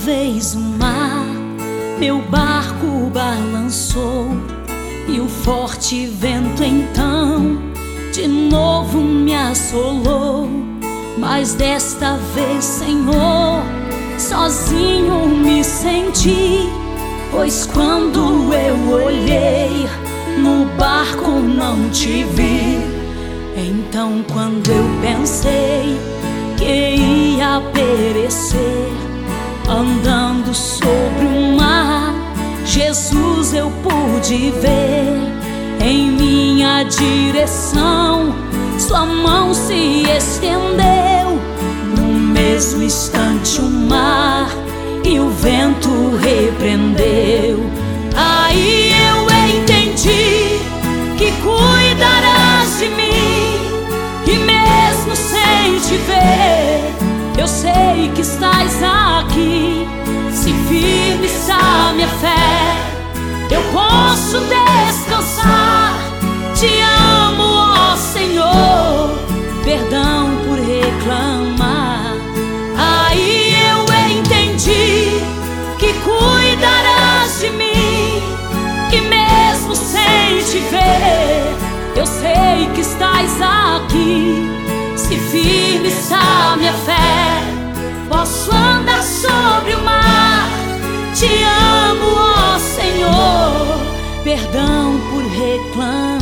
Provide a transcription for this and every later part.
vez o mar meu barco balançou, e o forte vento então de novo me assolou. Mas desta vez, Senhor, sozinho me senti, pois quando eu olhei no barco não te vi. Então quando eu pensei que ia perecer andando sobre o mar, Jesus eu pude ver em minha direção. Sua mão se estendeu, no mesmo instante o mar e o vento repreendeu. Aí eu entendi que cuidarás de mim, e mesmo sem te ver, eu sei que estás aqui. Se firme está minha fé, eu posso descansar. Te amo, ó Senhor, perdão por reclamar. Aí eu entendi que cuidarás de mim, e mesmo sem te ver, eu sei que estás aqui. Se firme está minha fé, posso andar sobre o mar. Te amo, ó Senhor, perdão por reclamar.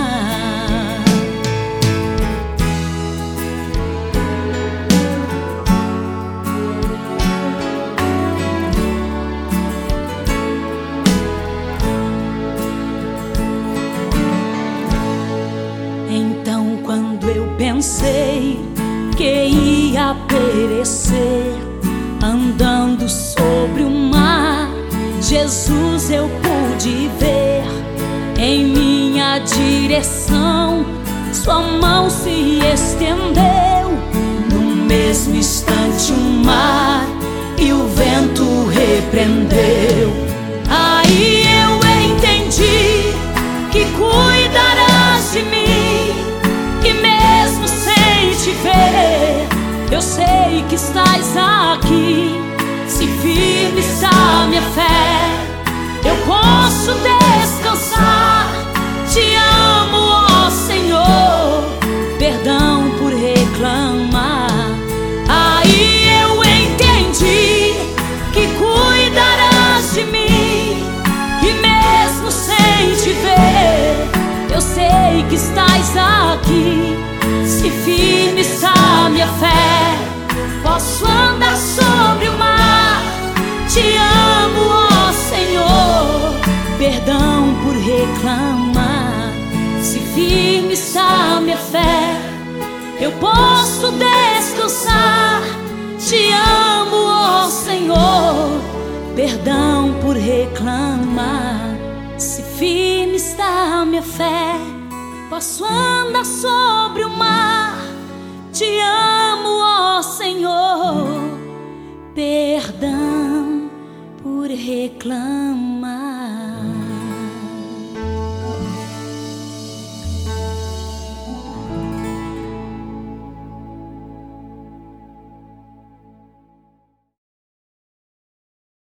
Então quando eu pensei que ia perecer andando sobre o mar, Jesus eu pude ver em minha direção. Sua mão se estendeu, no mesmo instante o mar e o vento repreendeu. Aí eu entendi que cuidarás de mim, e mesmo sem te ver, eu sei que estás aqui. Se firme está minha fé, eu posso descansar. Te amo, ó Senhor, perdão por reclamar. Aí eu entendi que cuidarás de mim, e mesmo sem te ver, eu sei que estás aqui. Se firme está minha fé, posso andar sobre o mar. Te amo, ó Senhor, perdão por reclamar. Se firme está minha fé, eu posso descansar. Te amo, ó Senhor, perdão por reclamar. Se firme está minha fé, posso andar sobre o mar. Te amo, ó Senhor, perdão por reclamar.